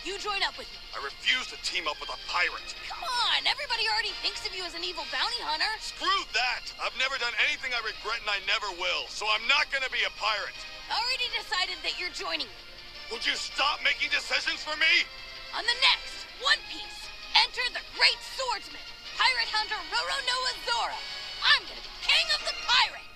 you join up with me. I refuse to team up with a pirate. Come on, everybody already thinks of you as an evil bounty hunter. Screw that! I've never done anything I regret and I never will, so I'm not gonna be a pirate. Already decided that you're joining me. Would you stop making decisions for me? On the next One Piece, enter the Great Swordsman, Pirate Hunter Roro no Azora. I'm gonna be king of the pirates!